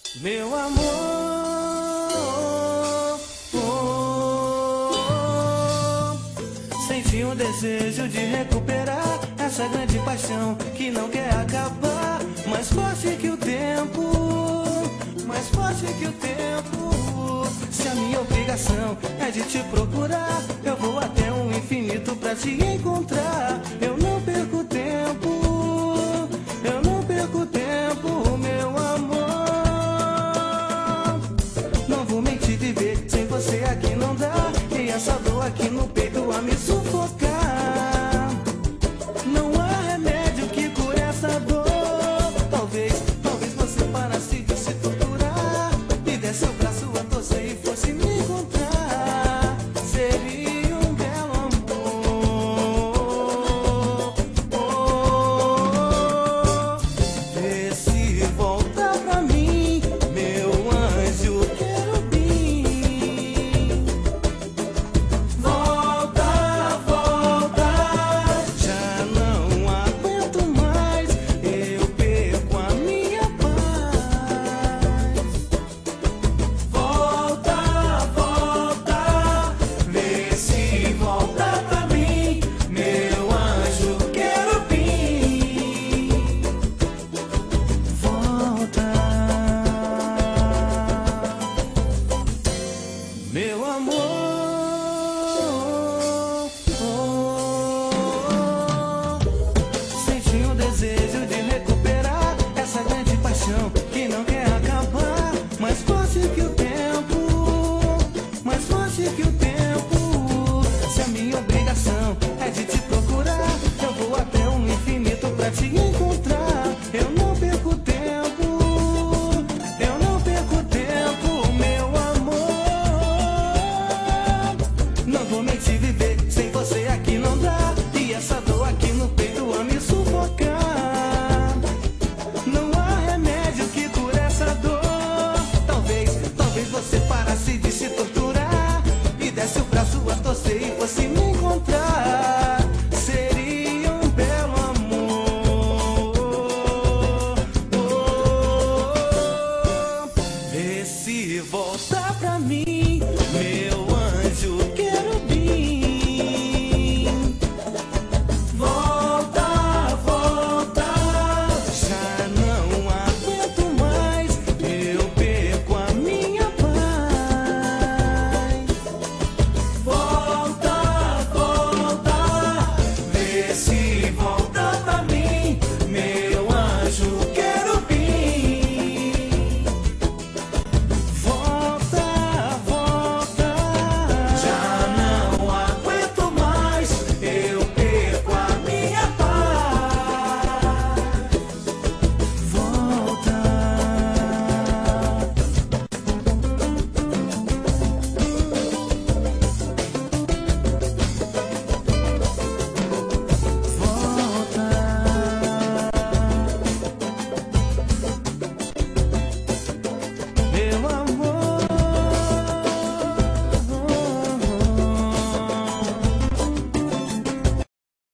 Meu amor, sem fim o desejo de recuperar essa grande paixão que não quer acabar. Mais forte que o tempo, mais forte que o tempo. Se a minha obrigação é de te procurar, eu vou até o infinito pra te encontrar. Eu